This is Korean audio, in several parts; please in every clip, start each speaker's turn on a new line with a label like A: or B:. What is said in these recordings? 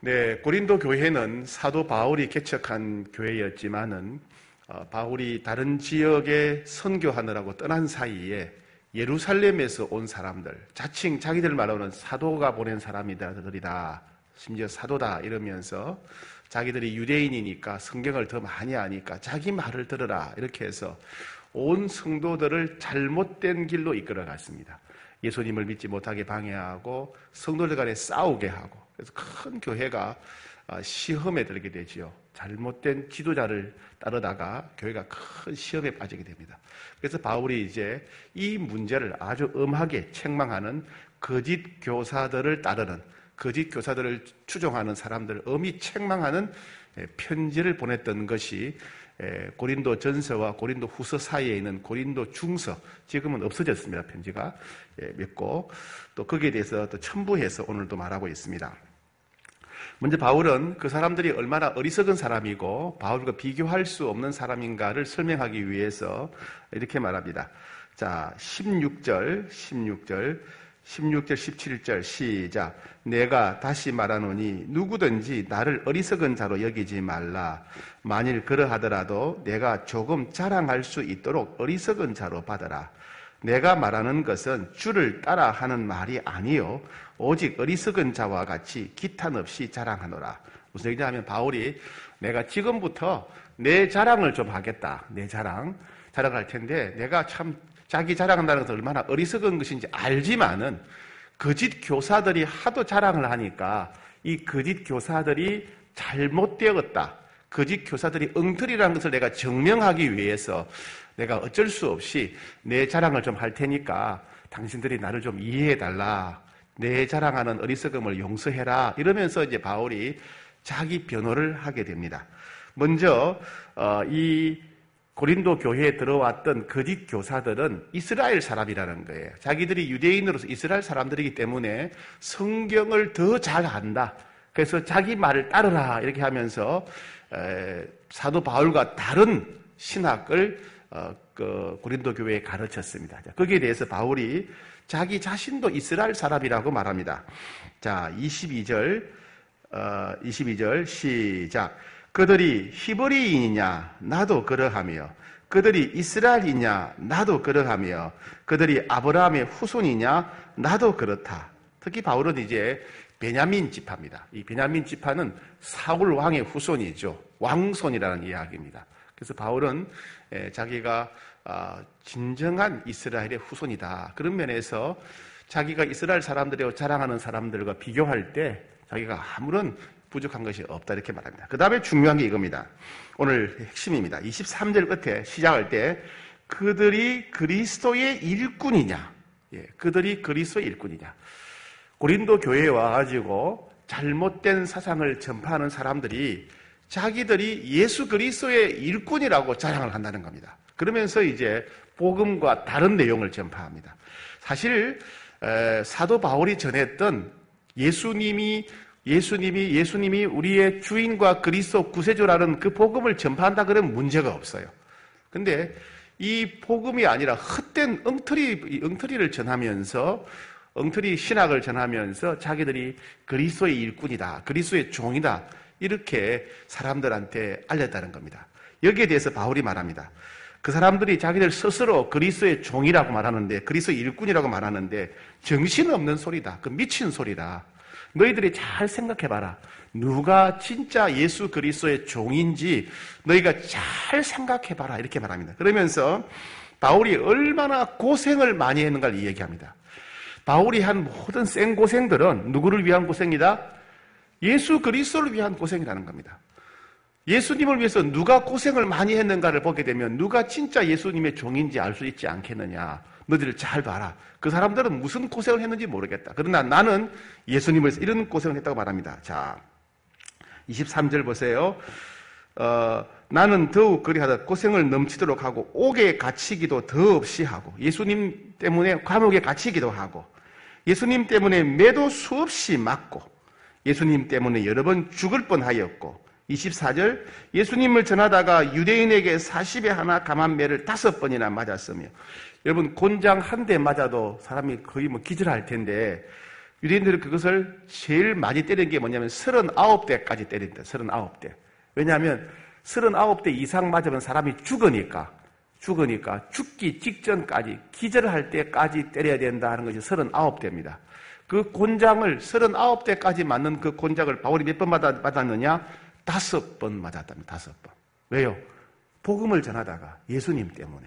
A: 네, 고린도 교회는 사도 바울이 개척한 교회였지만은 바울이 다른 지역에 선교하느라고 떠난 사이에 예루살렘에서 온 사람들, 자칭 자기들 말로는 사도가 보낸 사람이다, 심지어 사도다 이러면서 자기들이 유대인이니까 성경을 더 많이 아니까 자기 말을 들으라 이렇게 해서 온 성도들을 잘못된 길로 이끌어갔습니다. 예수님을 믿지 못하게 방해하고 성도들 간에 싸우게 하고, 그래서 큰 교회가 시험에 들게 되지요. 잘못된 지도자를 따르다가 교회가 큰 시험에 빠지게 됩니다. 그래서 바울이 이제 이 문제를 아주 엄하게 책망하는 거짓 교사들을 따르는, 거짓 교사들을 추종하는 사람들을 엄히 책망하는 편지를 보냈던 것이 고린도 전서와 고린도 후서 사이에 있는 고린도 중서, 지금은 없어졌습니다. 편지가 맺고, 또 거기에 대해서 또 첨부해서 오늘도 말하고 있습니다. 먼저 바울은 그 사람들이 얼마나 어리석은 사람이고 바울과 비교할 수 없는 사람인가를 설명하기 위해서 이렇게 말합니다. 자, 16절, 17절 시작. 내가 다시 말하노니 누구든지 나를 어리석은 자로 여기지 말라. 만일 그러하더라도 내가 조금 자랑할 수 있도록 어리석은 자로 받아라. 내가 말하는 것은 주를 따라 하는 말이 아니요 오직 어리석은 자와 같이 기탄 없이 자랑하노라. 무슨 얘기냐 하면 바울이 내가 지금부터 내 자랑을 좀 하겠다. 내 자랑할 텐데 내가 참 자기 자랑한다는 것은 얼마나 어리석은 것인지 알지만은 거짓 교사들이 하도 자랑을 하니까 이 거짓 교사들이 잘못되었다. 거짓 교사들이 엉터리라는 것을 내가 증명하기 위해서 내가 어쩔 수 없이 내 자랑을 좀 할 테니까 당신들이 나를 좀 이해해달라. 내 자랑하는 어리석음을 용서해라. 이러면서 이제 바울이 자기 변호를 하게 됩니다. 먼저 이 고린도 교회에 들어왔던 거짓 교사들은 이스라엘 사람이라는 거예요. 자기들이 유대인으로서 이스라엘 사람들이기 때문에 성경을 더 잘 안다. 그래서 자기 말을 따르라 이렇게 하면서 사도 바울과 다른 신학을 고린도 교회에 가르쳤습니다. 거기에 대해서 바울이 자기 자신도 이스라엘 사람이라고 말합니다. 자, 22절 시작. 그들이 히브리인이냐 나도 그러하며 그들이 이스라엘이냐 나도 그러하며 그들이 아브라함의 후손이냐 나도 그렇다. 특히 바울은 이제 베냐민 지파입니다. 이 베냐민 지파는 사울 왕의 후손이죠. 왕손이라는 이야기입니다. 그래서 바울은 자기가 진정한 이스라엘의 후손이다. 그런 면에서 자기가 이스라엘 사람들이라고 자랑하는 사람들과 비교할 때 자기가 아무런 부족한 것이 없다 이렇게 말합니다. 그 다음에 중요한 게 이겁니다. 오늘 핵심입니다. 23절 끝에 시작할 때 그들이 그리스도의 일꾼이냐, 그들이 그리스도의 일꾼이냐. 고린도 교회에 와가지고 잘못된 사상을 전파하는 사람들이 자기들이 예수 그리스도의 일꾼이라고 자랑을 한다는 겁니다. 그러면서 이제 복음과 다른 내용을 전파합니다. 사실 사도 바울이 전했던 예수님이 우리의 주인과 그리스도 구세주라는 그 복음을 전파한다 그러면 문제가 없어요. 근데 이 복음이 아니라 헛된 엉터리를 전하면서 엉터리 신학을 전하면서 자기들이 그리스도의 일꾼이다, 그리스도의 종이다 이렇게 사람들한테 알렸다는 겁니다. 여기에 대해서 바울이 말합니다. 그 사람들이 자기들 스스로 그리스도의 종이라고 말하는데, 그리스도의 일꾼이라고 말하는데 정신없는 소리다. 그 미친 소리다. 너희들이 잘 생각해봐라. 누가 진짜 예수 그리스도의 종인지 너희가 잘 생각해봐라. 이렇게 말합니다. 그러면서 바울이 얼마나 고생을 많이 했는가를 이야기합니다. 바울이 한 모든 생고생들은 누구를 위한 고생이다? 예수 그리스도를 위한 고생이라는 겁니다. 예수님을 위해서 누가 고생을 많이 했는가를 보게 되면 누가 진짜 예수님의 종인지 알 수 있지 않겠느냐. 너희들 잘 봐라. 그 사람들은 무슨 고생을 했는지 모르겠다. 그러나 나는 예수님을 위해서 이런 고생을 했다고 말합니다. 자, 23절 보세요. 나는 더욱 그리하다 고생을 넘치도록 하고 옥에 갇히기도 더없이 하고 예수님 때문에 감옥에 갇히기도 하고 예수님 때문에 매도 수없이 맞고 예수님 때문에 여러 번 죽을 뻔하였고 24절 예수님을 전하다가 유대인에게 40에 하나 감한 매를 5번이나 맞았으며 여러분 곤장 한 대 맞아도 사람이 거의 기절할 텐데 유대인들은 그것을 제일 많이 때린 게 뭐냐면 39대까지 때린다. 39대. 왜냐하면 39대 이상 맞으면 사람이 죽으니까 죽기 직전까지 기절할 때까지 때려야 된다 하는 것이 39대입니다. 그 곤장을 39대까지 맞는 그 곤장을 바울이 몇 번 맞았느냐? 5번 맞았답니다. 5번. 왜요? 복음을 전하다가 예수님 때문에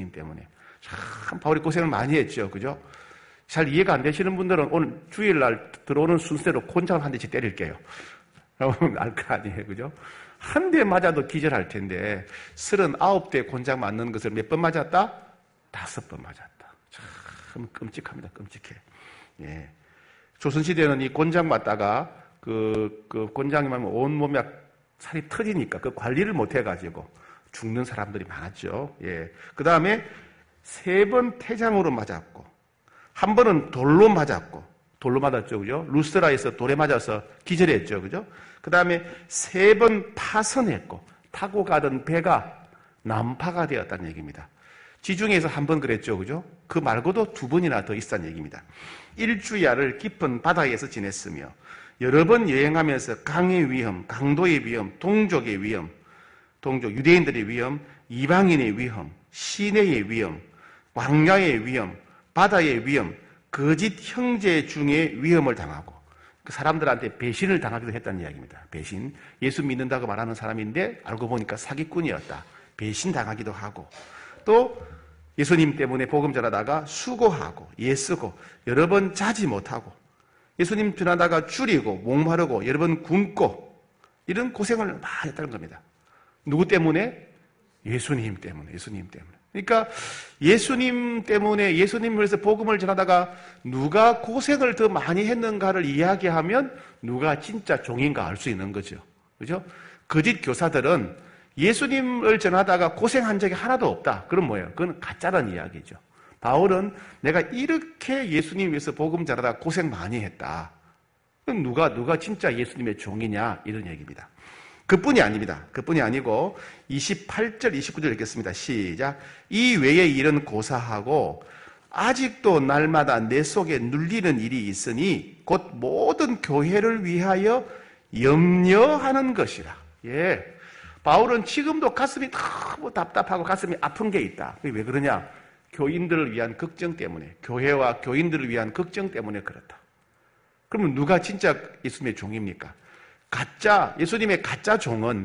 A: 참 바울이 고생을 많이 했죠. 그죠? 잘 이해가 안 되시는 분들은 오늘 주일날 들어오는 순서대로 곤장을 한 대씩 때릴게요. 여러분 알 거 아니에요. 그죠? 한 대 맞아도 기절할 텐데 39대 곤장 맞는 것을 몇 번 맞았다? 5번 맞았다. 참 끔찍합니다. 끔찍해. 예. 조선시대는 이 곤장 맞다가 그 곤장이 맞으면 온몸에 살이 터지니까 그 관리를 못 해가지고 죽는 사람들이 많았죠. 예. 그 다음에 3번 태장으로 맞았고, 한 번은 돌로 맞았죠. 그죠? 루스트라에서 돌에 맞아서 기절했죠. 그죠? 그 다음에 3번 파선했고, 타고 가던 배가 난파가 되었다는 얘기입니다. 지중해에서 한 번 그랬죠. 그죠? 그 말고도 2번이나 더 있었다는 얘기입니다. 일주야를 깊은 바다에서 지냈으며, 여러 번 여행하면서 강의 위험, 강도의 위험, 동족의 위험, 유대인들의 위험, 이방인의 위험, 시내의 위험, 광야의 위험, 바다의 위험, 거짓 형제 중에 위험을 당하고 그 사람들한테 배신을 당하기도 했다는 이야기입니다. 배신. 예수 믿는다고 말하는 사람인데 알고 보니까 사기꾼이었다. 배신 당하기도 하고 또 예수님 때문에 복음 전하다가 수고하고 애쓰고 여러 번 자지 못하고 예수님 전하다가 줄이고 목마르고 여러 번 굶고 이런 고생을 많이 했다는 겁니다. 누구 때문에? 예수님 때문에. 그러니까 예수님 때문에 예수님을 위해서 복음을 전하다가 누가 고생을 더 많이 했는가를 이야기하면 누가 진짜 종인가 알 수 있는 거죠. 그죠? 거짓 교사들은 예수님을 전하다가 고생한 적이 하나도 없다. 그럼 뭐예요? 그건 가짜라는 이야기죠. 바울은 내가 이렇게 예수님 위해서 복음 전하다가 고생 많이 했다. 그럼 누가 진짜 예수님의 종이냐? 이런 얘기입니다. 그뿐이 아닙니다. 그뿐이 아니고 28절, 29절 읽겠습니다. 시작. 이 외의 일은 고사하고 아직도 날마다 내 속에 눌리는 일이 있으니 곧 모든 교회를 위하여 염려하는 것이라. 예. 바울은 지금도 가슴이 너무 답답하고 가슴이 아픈 게 있다. 왜 그러냐? 교인들을 위한 걱정 때문에, 교회와 교인들을 위한 걱정 때문에 그렇다. 그러면 누가 진짜 예수님의 종입니까? 예수님의 가짜 종은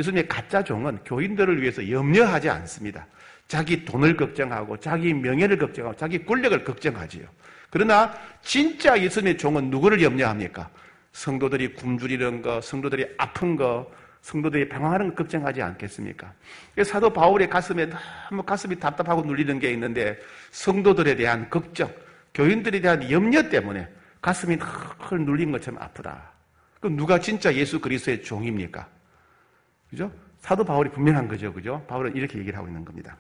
A: 교인들을 위해서 염려하지 않습니다. 자기 돈을 걱정하고, 자기 명예를 걱정하고, 자기 권력을 걱정하지요. 그러나, 진짜 예수님의 종은 누구를 염려합니까? 성도들이 굶주리는 거, 성도들이 아픈 거, 성도들이 방황하는 거 걱정하지 않겠습니까? 사도 바울의 가슴에 너무 가슴이 답답하고 눌리는 게 있는데, 성도들에 대한 걱정, 교인들에 대한 염려 때문에 가슴이 늘 눌린 것처럼 아프다. 그럼 누가 진짜 예수 그리스도의 종입니까? 그죠? 사도 바울이 분명한 거죠. 그죠? 바울은 이렇게 얘기를 하고 있는 겁니다.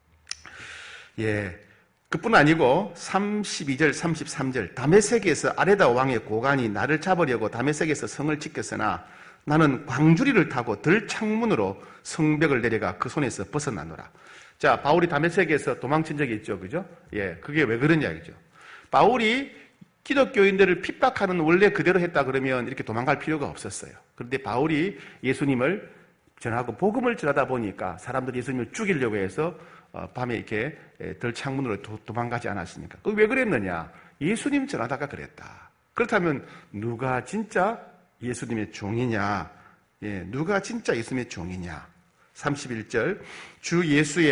A: 예. 그뿐 아니고 32절, 33절 다메섹에서 아레다 왕의 고관이 나를 잡으려고 다메섹에서 성을 지켰으나 나는 광주리를 타고 들창문으로 성벽을 내려가 그 손에서 벗어나노라. 자, 바울이 다메섹에서 도망친 적이 있죠. 그죠? 예. 그게 왜 그런 이야기죠? 바울이 기독교인들을 핍박하는 원래 그대로 했다 그러면 이렇게 도망갈 필요가 없었어요. 그런데 바울이 예수님을 전하고 복음을 전하다 보니까 사람들이 예수님을 죽이려고 해서 밤에 이렇게 들창문으로 도망가지 않았습니까? 왜 그랬느냐? 예수님 전하다가 그랬다. 그렇다면 누가 진짜 예수님의 종이냐? 예, 누가 진짜 예수님의 종이냐? 31절 주 예수의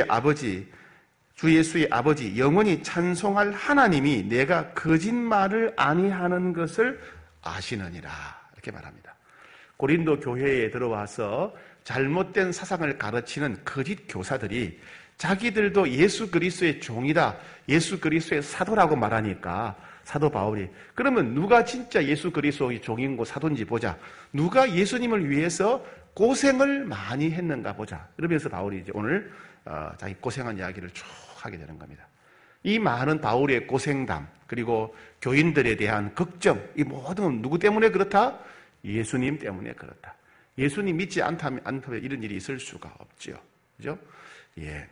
A: 아버지 영원히 찬송할 하나님이 내가 거짓말을 아니하는 것을 아시느니라 이렇게 말합니다. 고린도 교회에 들어와서 잘못된 사상을 가르치는 거짓 교사들이 자기들도 예수 그리스도의 종이다, 예수 그리스도의 사도라고 말하니까 사도 바울이 그러면 누가 진짜 예수 그리스도의 종인고 사도인지 보자. 누가 예수님을 위해서 고생을 많이 했는가 보자. 그러면서 바울이 이제 오늘 자기 고생한 이야기를 쭉 하게 되는 겁니다. 이 많은 바울의 고생담 그리고 교인들에 대한 걱정 이 모든 누구 때문에 그렇다? 예수님 때문에 그렇다. 예수님 믿지 않다면 이런 일이 있을 수가 없죠. 그죠? 예.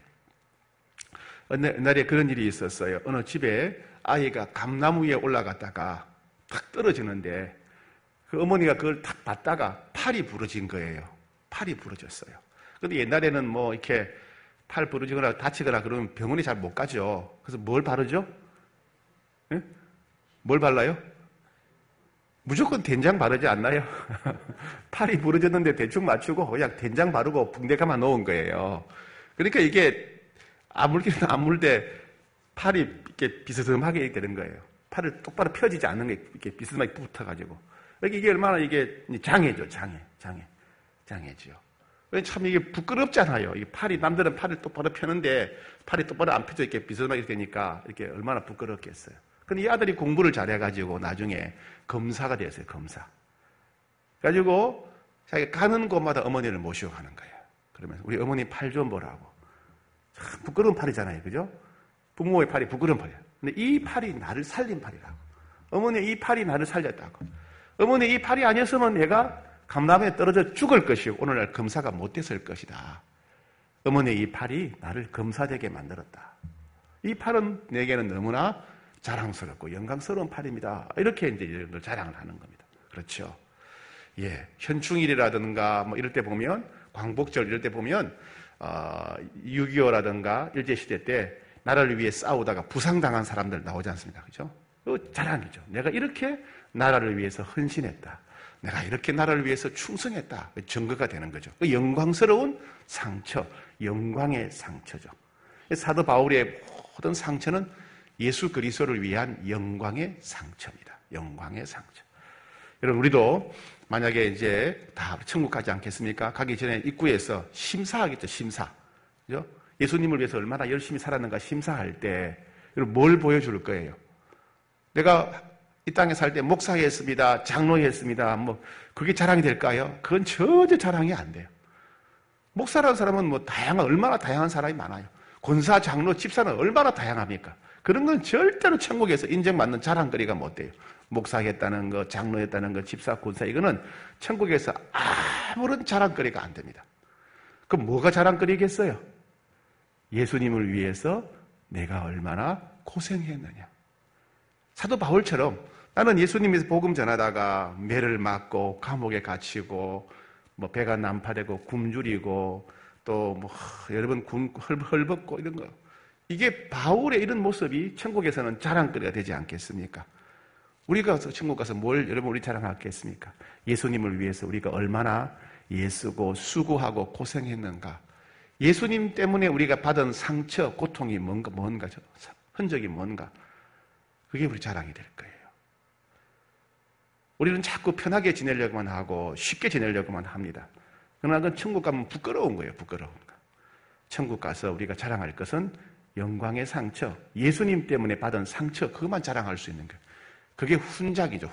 A: 옛날에 그런 일이 있었어요. 어느 집에 아이가 감나무 위에 올라갔다가 탁 떨어지는데 그 어머니가 그걸 탁 봤다가 팔이 부러진 거예요. 팔이 부러졌어요. 근데 옛날에는 뭐 이렇게 팔 부러지거나 다치거나 그러면 병원에 잘 못 가죠. 그래서 뭘 바르죠? 예? 뭘 발라요? 무조건 된장 바르지 않나요? 팔이 부러졌는데 대충 맞추고 그냥 된장 바르고 붕대 감아 놓은 거예요. 그러니까 이게 아물기는 아물되 팔이 이렇게 비스듬하게 되는 거예요. 팔을 똑바로 펴지지 않는 게 이렇게 비스듬하게 붙어가지고. 이게 얼마나 이게 장애죠, 장애지요. 참 이게 부끄럽잖아요. 이 팔이, 남들은 팔을 똑바로 펴는데 팔이 똑바로 안 펴져 이렇게 비스듬하게 되니까 이렇게 얼마나 부끄럽겠어요. 근데 이 아들이 공부를 잘해가지고 나중에 검사가 되었어요, 검사. 그래가지고 자기가 가는 곳마다 어머니를 모시고 가는 거예요. 그러면서 우리 어머니 팔 좀 보라고. 참 부끄러운 팔이잖아요, 그죠? 부모의 팔이 부끄러운 팔이에요. 근데 이 팔이 나를 살린 팔이라고. 어머니 이 팔이 나를 살렸다고. 어머니 이 팔이 아니었으면 내가 감남에 떨어져 죽을 것이고 오늘날 검사가 못 됐을 것이다. 어머니 이 팔이 나를 검사되게 만들었다. 이 팔은 내게는 너무나 자랑스럽고 영광스러운 팔입니다. 이렇게 이제 이런 걸 자랑을 하는 겁니다. 그렇죠. 예. 현충일이라든가 뭐 이럴 때 보면 광복절 이럴 때 보면 6.25라든가 일제시대 때 나라를 위해 싸우다가 부상당한 사람들 나오지 않습니까? 그죠? 자랑이죠. 내가 이렇게 나라를 위해서 헌신했다. 내가 이렇게 나라를 위해서 충성했다. 증거가 되는 거죠. 영광스러운 상처, 영광의 상처죠. 사도 바울의 모든 상처는 예수 그리스도를 위한 영광의 상처입니다. 영광의 상처. 여러분, 우리도 만약에 이제 다 천국 가지 않겠습니까? 가기 전에 입구에서 심사하겠죠, 심사. 그죠? 예수님을 위해서 얼마나 열심히 살았는가 심사할 때, 여러분, 뭘 보여줄 거예요? 내가 이 땅에 살 때 목사했습니다, 장로했습니다, 뭐, 그게 자랑이 될까요? 그건 전혀 자랑이 안 돼요. 목사라는 사람은 뭐 얼마나 다양한 사람이 많아요. 권사, 장로, 집사는 얼마나 다양합니까? 그런 건 절대로 천국에서 인정받는 자랑거리가 못 돼요. 목사했다는 거, 장로했다는 거, 집사, 권사, 이거는 천국에서 아무런 자랑거리가 안 됩니다. 그럼 뭐가 자랑거리겠어요? 예수님을 위해서 내가 얼마나 고생했느냐. 사도 바울처럼 나는 예수님에서 복음 전하다가 매를 맞고 감옥에 갇히고 뭐 배가 난파되고 굶주리고 또 뭐 여러 번 헐벗고 이런 거. 이게 바울의 이런 모습이 천국에서는 자랑거리가 되지 않겠습니까? 우리가 천국 가서 뭘 여러분 우리 자랑하겠습니까? 예수님을 위해서 우리가 얼마나 애쓰고 수고하고 고생했는가. 예수님 때문에 우리가 받은 상처, 고통이 뭔가, 흔적이 뭔가. 그게 우리 자랑이 될 거예요. 우리는 자꾸 편하게 지내려고만 하고 쉽게 지내려고만 합니다. 그러나 그건 천국 가면 부끄러운 거예요, 부끄러운 거. 천국 가서 우리가 자랑할 것은 영광의 상처, 예수님 때문에 받은 상처, 그것만 자랑할 수 있는 거예요. 그게 훈장이죠,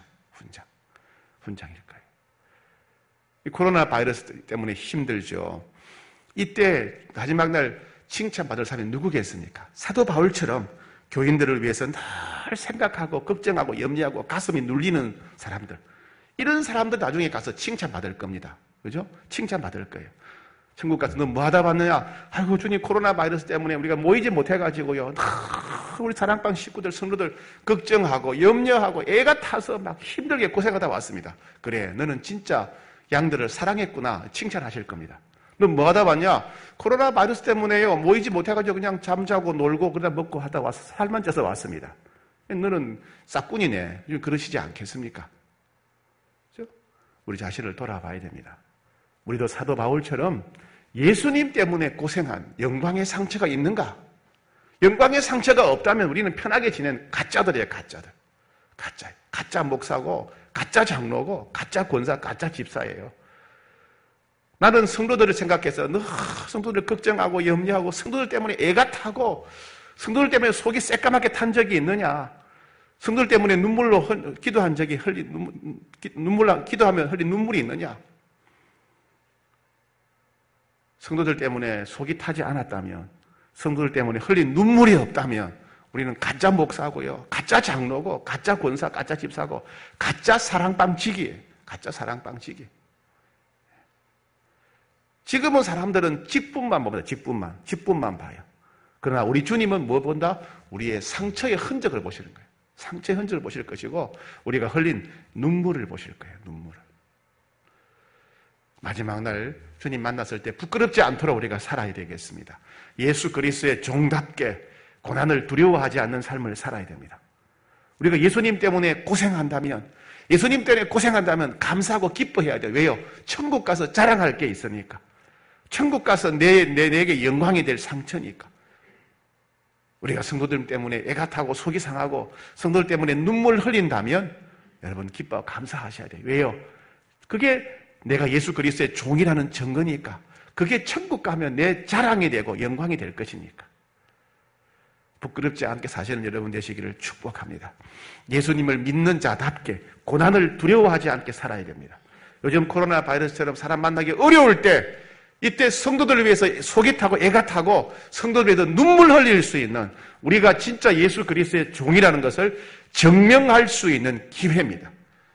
A: 훈장일 거예요. 이 코로나 바이러스 때문에 힘들죠. 이때 마지막 날 칭찬받을 사람이 누구겠습니까? 사도 바울처럼 교인들을 위해서 늘 생각하고 걱정하고 염려하고 가슴이 눌리는 사람들, 이런 사람들 나중에 가서 칭찬받을 겁니다. 그죠? 칭찬받을 거예요. 천국 가서 너 뭐 하다 왔느냐? 아이고 주님, 코로나 바이러스 때문에 우리가 모이지 못해가지고요, 우리 사랑방 식구들, 성도들 걱정하고 염려하고 애가 타서 막 힘들게 고생하다 왔습니다. 그래, 너는 진짜 양들을 사랑했구나 칭찬하실 겁니다. 너 뭐 하다 왔냐? 코로나 바이러스 때문에요, 모이지 못해가지고 그냥 잠자고 놀고 그러다 먹고 하다 와서 살만 쪄서 왔습니다. 너는 싹꾼이네. 그러시지 않겠습니까? 그렇죠? 우리 자신을 돌아봐야 됩니다. 우리도 사도 바울처럼 예수님 때문에 고생한 영광의 상처가 있는가? 영광의 상처가 없다면 우리는 편하게 지낸 가짜들이에요, 가짜들. 가짜 목사고, 가짜 장로고, 가짜 권사, 가짜 집사예요. 나는 성도들을 생각해서 늘 성도들 걱정하고 염려하고 성도들 때문에 애가 타고 성도들 때문에 속이 새까맣게 탄 적이 있느냐? 성도들 때문에 눈물로 기도한 적이 기도하면 흘린 눈물이 있느냐? 성도들 때문에 속이 타지 않았다면, 성도들 때문에 흘린 눈물이 없다면 우리는 가짜 목사고요, 가짜 장로고, 가짜 권사, 가짜 집사고, 가짜 사랑방지기예요. 가짜 방지기. 지금은 사람들은 직분만 봅니다. 직분만 봐요. 그러나 우리 주님은 뭐 본다? 우리의 상처의 흔적을 보시는 거예요. 상처의 흔적을 보실 것이고 우리가 흘린 눈물을 보실 거예요. 눈물을. 마지막 날 주님 만났을 때 부끄럽지 않도록 우리가 살아야 되겠습니다. 예수 그리스도의 종답게 고난을 두려워하지 않는 삶을 살아야 됩니다. 우리가 예수님 때문에 고생한다면 감사하고 기뻐해야 돼요. 왜요? 천국 가서 자랑할 게 있으니까. 천국 가서 내게 영광이 될 상처니까. 우리가 성도들 때문에 애가 타고 속이 상하고 성도들 때문에 눈물 흘린다면 여러분 기뻐하고 감사하셔야 돼요. 왜요? 그게 내가 예수 그리스도의 종이라는 증거니까. 그게 천국 가면 내 자랑이 되고 영광이 될 것이니까. 부끄럽지 않게 사시는 여러분 되시기를 축복합니다. 예수님을 믿는 자답게 고난을 두려워하지 않게 살아야 됩니다. 요즘 코로나 바이러스처럼 사람 만나기 어려울 때 이때 성도들을 위해서 속이 타고 애가 타고 성도들에 대해서 눈물 흘릴 수 있는 우리가 진짜 예수 그리스도의 종이라는 것을 증명할 수 있는 기회입니다.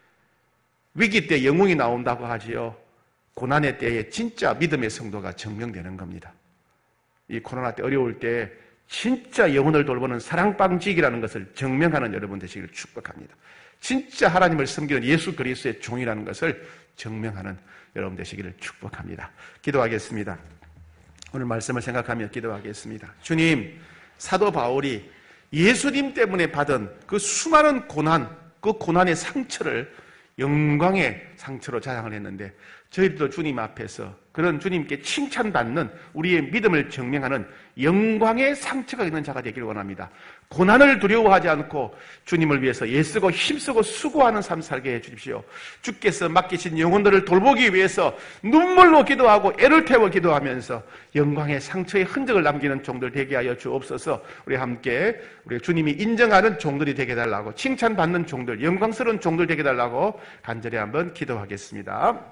A: 위기 때 영웅이 나온다고 하지요. 고난의 때에 진짜 믿음의 성도가 증명되는 겁니다. 이 코로나 때 어려울 때 진짜 영혼을 돌보는 사랑방직이라는 것을 증명하는 여러분 되시기를 축복합니다. 진짜 하나님을 섬기는 예수 그리스도의 종이라는 것을 증명하는 여러분 되시기를 축복합니다. 기도하겠습니다. 오늘 말씀을 생각하며 기도하겠습니다. 주님, 사도 바울이 예수님 때문에 받은 그 수많은 고난, 그 고난의 상처를 영광의 상처로 자랑을 했는데 저희들도 주님 앞에서 그런 주님께 칭찬받는 우리의 믿음을 증명하는 영광의 상처가 있는 자가 되기를 원합니다. 고난을 두려워하지 않고 주님을 위해서 애쓰고 힘쓰고 수고하는 삶 살게 해주십시오. 주께서 맡기신 영혼들을 돌보기 위해서 눈물로 기도하고 애를 태워 기도하면서 영광의 상처의 흔적을 남기는 종들 되게 하여 주옵소서. 우리 함께 우리 주님이 인정하는 종들이 되게 해달라고, 칭찬받는 종들, 영광스러운 종들 되게 해달라고 간절히 한번 기도하겠습니다.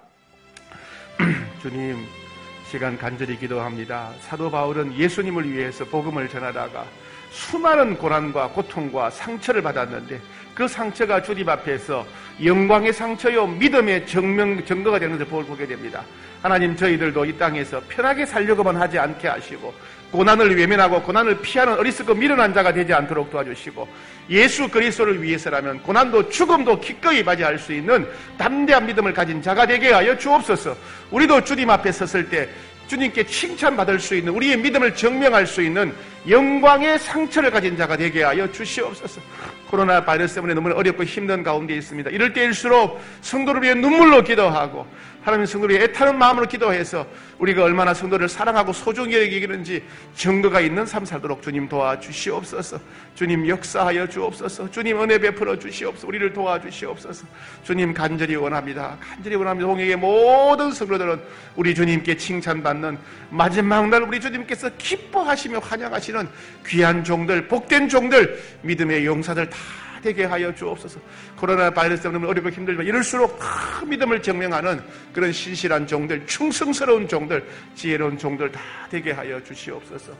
A: 주님, 시간 간절히 기도합니다. 사도 바울은 예수님을 위해서 복음을 전하다가 수많은 고난과 고통과 상처를 받았는데 그 상처가 주님 앞에서 영광의 상처요 믿음의 증거가 되는 것을 보게 됩니다. 하나님, 저희들도 이 땅에서 편하게 살려고만 하지 않게 하시고 고난을 외면하고 고난을 피하는 어리석고 미련한 자가 되지 않도록 도와주시고 예수 그리스도를 위해서라면 고난도 죽음도 기꺼이 맞이할 수 있는 담대한 믿음을 가진 자가 되게 하여 주옵소서. 우리도 주님 앞에 섰을 때 주님께 칭찬받을 수 있는 우리의 믿음을 증명할 수 있는 영광의 상처를 가진 자가 되게 하여 주시옵소서. 코로나 바이러스 때문에 너무 어렵고 힘든 가운데 있습니다. 이럴 때일수록 성도를 위해 눈물로 기도하고 하나님 성도를 위해 애타는 마음으로 기도해서 우리가 얼마나 성도를 사랑하고 소중히 여기는지 증거가 있는 삶 살도록 주님 도와주시옵소서. 주님 역사하여 주옵소서. 주님 은혜 베풀어 주시옵소서. 우리를 도와주시옵소서. 주님 간절히 원합니다. 간절히 원합니다. 홍익의 모든 성도들은 우리 주님께 칭찬받는 마지막 날 우리 주님께서 기뻐하시며 환영하시는 귀한 종들, 복된 종들, 믿음의 용사들 다 되게 하여 주옵소서. 코로나 바이러스 때문에 어렵고 힘들지만 이럴수록 다 믿음을 증명하는 그런 신실한 종들, 충성스러운 종들, 지혜로운 종들 다 되게 하여 주시옵소서.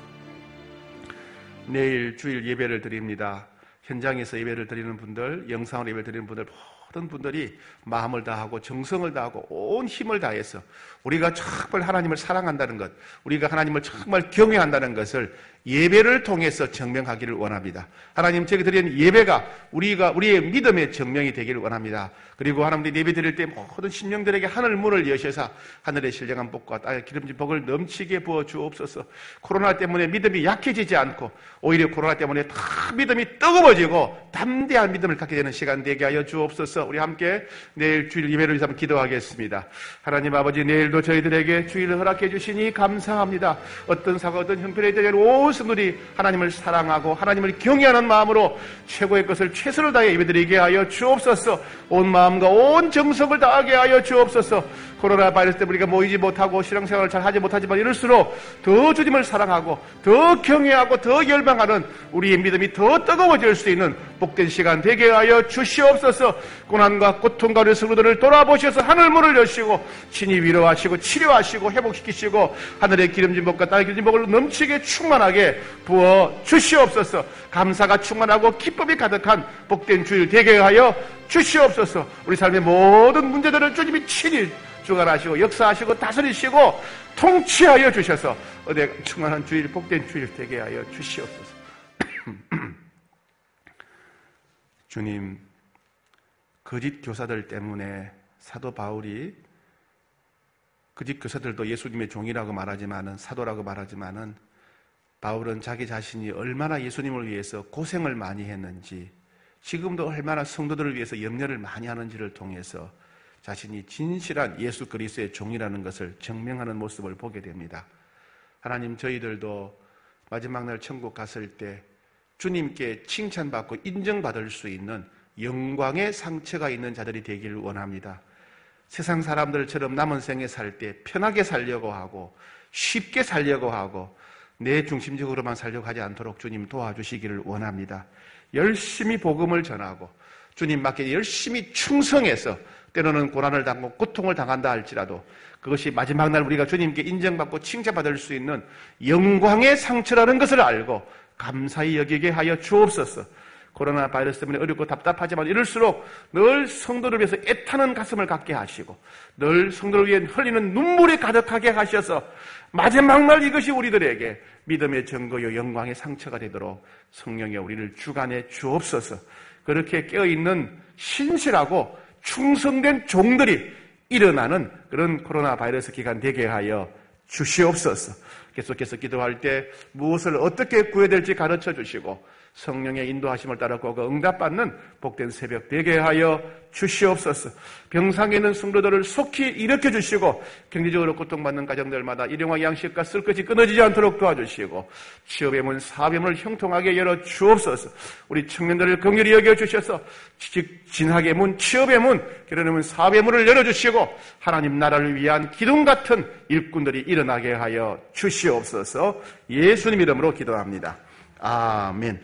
A: 내일 주일 예배를 드립니다. 현장에서 예배를 드리는 분들, 영상으로 예배를 드리는 분들, 모든 분들이 마음을 다하고 정성을 다하고 온 힘을 다해서 우리가 정말 하나님을 사랑한다는 것, 우리가 하나님을 정말 경외한다는 것을 예배를 통해서 증명하기를 원합니다. 하나님, 저희 드리는 예배가 우리의 믿음의 증명이 되기를 원합니다. 그리고 하나님 예배 드릴 때 모든 신령들에게 하늘 문을 여셔서 하늘의 신령한 복과 땅의 기름진 복을 넘치게 부어 주옵소서. 코로나 때문에 믿음이 약해지지 않고 오히려 코로나 때문에 다 믿음이 뜨거워지고 담대한 믿음을 갖게 되는 시간 되게 하여 주옵소서. 우리 함께 내일 주일 예배를 위해서 기도하겠습니다. 하나님 아버지, 내일도 저희들에게 주일을 허락해 주시니 감사합니다. 어떤 사고 어떤 형편에 대한 온 성도들이 하나님을 사랑하고 하나님을 경외하는 마음으로 최고의 것을 최선을 다해 예배드리게 하여 주옵소서. 온 마음과 온 정성을 다하게 하여 주옵소서. 코로나 바이러스 때문에 우리가 모이지 못하고 신앙생활을 잘 하지 못하지만 이럴수록 더 주님을 사랑하고 더 경외하고 더 열망하는 우리의 믿음이 더 뜨거워질 수 있는 복된 시간 되게 하여 주시옵소서. 고난과 고통과 우리 성도들을 돌아보셔서 하늘문을 여시고 친히 위로하시고 치료하시고 회복시키시고 하늘의 기름진 복과 땅의 기름진 복을 넘치게 충만하게 부어 주시옵소서. 감사가 충만하고 기쁨이 가득한 복된 주일 되게 하여 주시옵소서. 우리 삶의 모든 문제들을 주님이 친히 주관하시고 역사하시고 다스리시고 통치하여 주셔서 은혜 충만한 주일, 복된 주일 되게 하여 주시옵소서. 주님, 거짓 교사들 때문에 사도 바울이, 거짓 교사들도 예수님의 종이라고 말하지만은, 사도라고 말하지만은, 바울은 자기 자신이 얼마나 예수님을 위해서 고생을 많이 했는지, 지금도 얼마나 성도들을 위해서 염려를 많이 하는지를 통해서 자신이 진실한 예수 그리스도의 종이라는 것을 증명하는 모습을 보게 됩니다. 하나님, 저희들도 마지막 날 천국 갔을 때 주님께 칭찬받고 인정받을 수 있는 영광의 상처가 있는 자들이 되기를 원합니다. 세상 사람들처럼 남은 생에 살 때 편하게 살려고 하고 쉽게 살려고 하고 내 중심적으로만 살려고 하지 않도록 주님 도와주시기를 원합니다. 열심히 복음을 전하고 주님 맞게 열심히 충성해서 때로는 고난을 당하고 고통을 당한다 할지라도 그것이 마지막 날 우리가 주님께 인정받고 칭찬받을 수 있는 영광의 상처라는 것을 알고 감사히 여기게 하여 주옵소서. 코로나 바이러스 때문에 어렵고 답답하지만 이럴수록 늘 성도를 위해서 애타는 가슴을 갖게 하시고 늘 성도를 위해 흘리는 눈물이 가득하게 하셔서 마지막 날 이것이 우리들에게 믿음의 증거요 영광의 상처가 되도록 성령이 우리를 주관해 주옵소서. 그렇게 깨어있는 신실하고 충성된 종들이 일어나는 그런 코로나 바이러스 기간 되게 하여 주시옵소서. 계속해서 기도할 때 무엇을 어떻게 구해야 될지 가르쳐 주시고 성령의 인도하심을 따라 꼭 응답받는 복된 새벽 되게 하여 주시옵소서. 병상에 있는 성도들을 속히 일으켜 주시고 경제적으로 고통받는 가정들마다 일용할 양식과 쓸 것이 끊어지지 않도록 도와주시고 취업의 문, 사업의 문을 형통하게 열어 주옵소서. 우리 청년들을 긍휼히 여겨 주셔서 진학의 문, 취업의 문, 결혼의 문, 사업의 문을 열어주시고 하나님 나라를 위한 기둥 같은 일꾼들이 일어나게 하여 주시옵소서. 예수님 이름으로 기도합니다. 아멘.